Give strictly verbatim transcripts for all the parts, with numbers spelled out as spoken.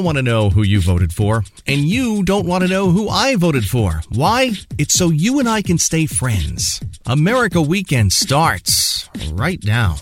don't want to know who you voted for, and you don't want to know who I voted for. Why? It's so you and I can stay friends. America Weekend starts right now.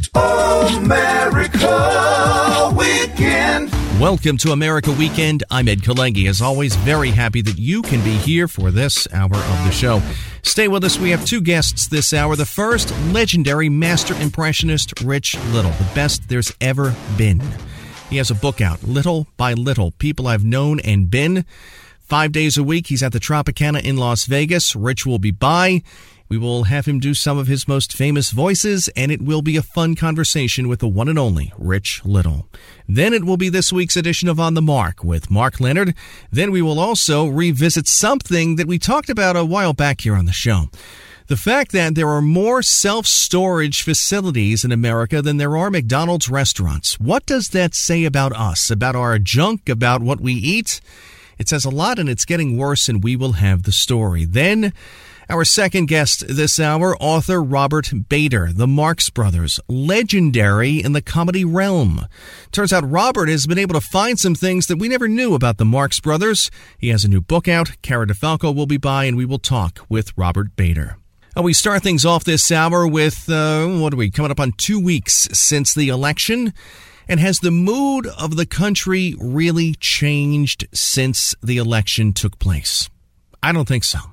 America Weekend. Welcome to America Weekend. I'm Ed Kalegi. As always, very happy that you can be here for this hour of the show. Stay with us. We have two guests this hour. The first, legendary master impressionist Rich Little, the best there's ever been. He has a book out, Little by Little, People I've Known and Been. Five days a week, he's at the Tropicana in Las Vegas. Rich will be by. We will have him do some of his most famous voices, and it will be a fun conversation with the one and only Rich Little. Then it will be this week's edition of On the Mark with Mark Leonard. Then we will also revisit something that we talked about a while back here on the show. The fact that there are more self-storage facilities in America than there are McDonald's restaurants. What does that say about us, about our junk, about what we eat? It says a lot, and it's getting worse, and we will have the story. Then, our second guest this hour, author Robert Bader, the Marx Brothers, legendary in the comedy realm. Turns out Robert has been able to find some things that we never knew about the Marx Brothers. He has a new book out. Cara DeFalco will be by, and we will talk with Robert Bader. Uh, we start things off this hour with, uh, what are we, coming up on two weeks since the election? And has the mood of the country really changed since the election took place? I don't think so.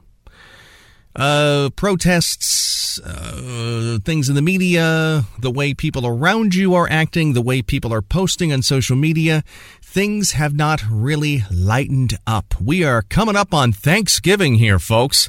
Uh, protests, uh, things in the media, the way people around you are acting, the way people are posting on social media, things have not really lightened up. We are coming up on Thanksgiving here, folks.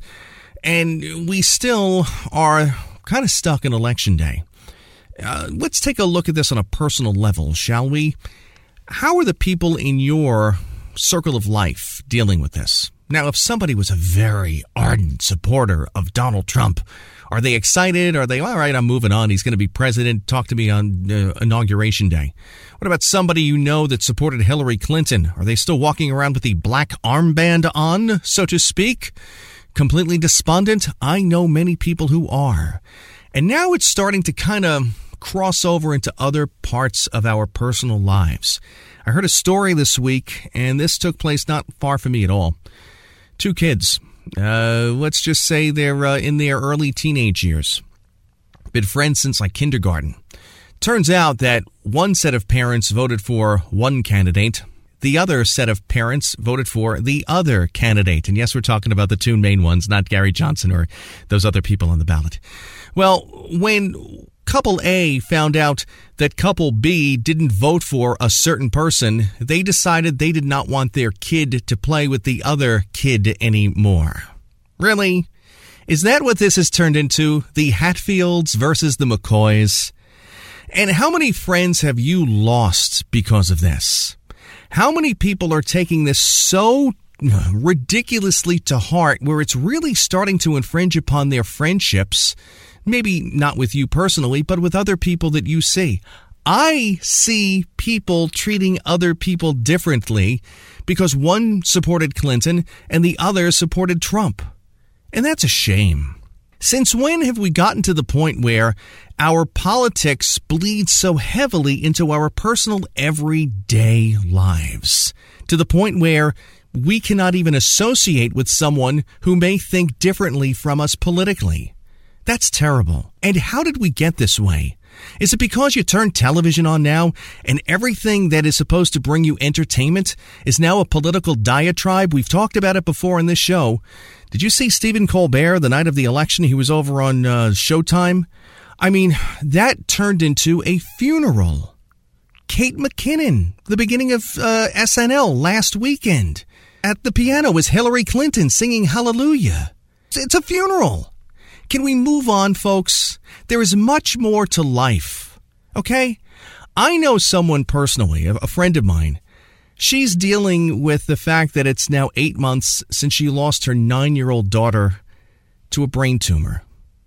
And we still are kind of stuck in Election Day. Uh, let's take a look at this on a personal level, shall we? How are the people in your circle of life dealing with this? Now, if somebody was a very ardent supporter of Donald Trump, are they excited? Are they, all right, I'm moving on. He's going to be president. Talk to me on uh, Inauguration Day. What about somebody you know that supported Hillary Clinton? Are they still walking around with the black armband on, so to speak? Completely despondent? I know many people who are. And now it's starting to kind of cross over into other parts of our personal lives. I heard a story this week, and this took place not far from me at all. Two kids. Uh, let's just say they're uh, in their early teenage years. Been friends since like kindergarten. Turns out that one set of parents voted for one candidate. The other set of parents voted for the other candidate. And yes, we're talking about the two main ones, not Gary Johnson or those other people on the ballot. Well, when Couple A found out that Couple B didn't vote for a certain person, they decided they did not want their kid to play with the other kid anymore. Really? Is that what this has turned into? The Hatfields versus the McCoys? And how many friends have you lost because of this? How many people are taking this so ridiculously to heart where it's really starting to infringe upon their friendships? Maybe not with you personally, but with other people that you see. I see people treating other people differently because one supported Clinton and the other supported Trump. And that's a shame. Since when have we gotten to the point where our politics bleed so heavily into our personal everyday lives? To the point where we cannot even associate with someone who may think differently from us politically. That's terrible. And how did we get this way? Is it because you turn television on now and everything that is supposed to bring you entertainment is now a political diatribe? We've talked about it before in this show. Did you see Stephen Colbert the night of the election? He was over on uh, Showtime. I mean, that turned into a funeral. Kate McKinnon, the beginning of uh, S N L last weekend. At the piano was Hillary Clinton singing Hallelujah. It's a funeral. Can we move on, folks? There is much more to life, okay? I know someone personally, a friend of mine. She's dealing with the fact that it's now eight months since she lost her nine-year-old daughter to a brain tumor.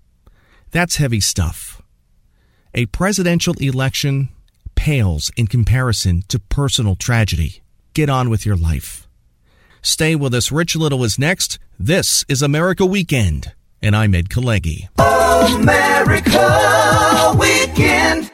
That's heavy stuff. A presidential election pales in comparison to personal tragedy. Get on with your life. Stay with us. Rich Little is next. This is America Weekend, and I'm Ed Kalegi. America Weekend.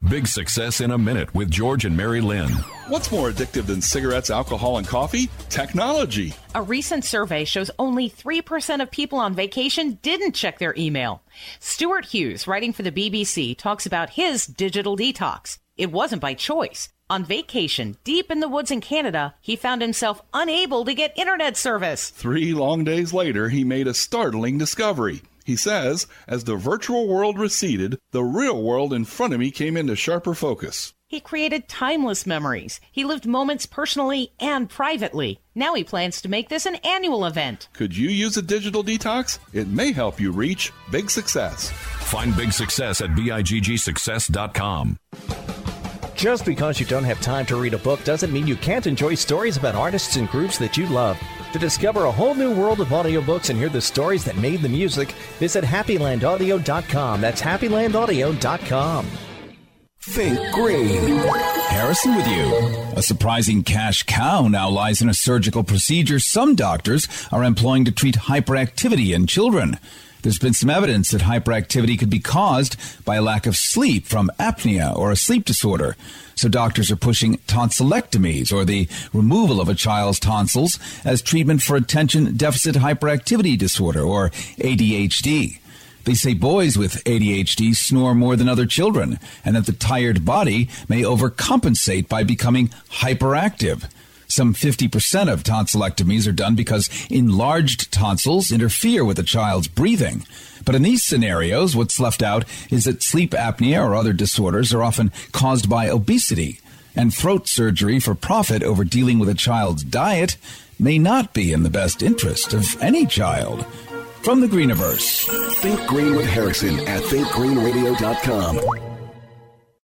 Big Success in a Minute with George and Mary Lynn. What's more addictive than cigarettes, alcohol, and coffee? Technology. A recent survey shows only three percent of people on vacation didn't check their email. Stuart Hughes, writing for the B B C, talks about his digital detox. It wasn't by choice. On vacation, deep in the woods in Canada, he found himself unable to get internet service. Three long days later, he made a startling discovery. He says, as the virtual world receded, the real world in front of me came into sharper focus. He created timeless memories. He lived moments personally and privately. Now he plans to make this an annual event. Could you use a digital detox? It may help you reach big success. Find Big Success at big success dot com. Just because you don't have time to read a book doesn't mean you can't enjoy stories about artists and groups that you love. To discover a whole new world of audiobooks and hear the stories that made the music, visit happy land audio dot com. That's happy land audio dot com. Think Green. Harrison with you. A surprising cash cow now lies in a surgical procedure some doctors are employing to treat hyperactivity in children. There's been some evidence that hyperactivity could be caused by a lack of sleep from apnea or a sleep disorder. So doctors are pushing tonsillectomies, or the removal of a child's tonsils, as treatment for attention deficit hyperactivity disorder, or A D H D. They say boys with A D H D snore more than other children, and that the tired body may overcompensate by becoming hyperactive. Some fifty percent of tonsillectomies are done because enlarged tonsils interfere with a child's breathing. But in these scenarios, what's left out is that sleep apnea or other disorders are often caused by obesity, and throat surgery for profit over dealing with a child's diet may not be in the best interest of any child. From the Greeniverse. Think Green with Harrison at think green radio dot com.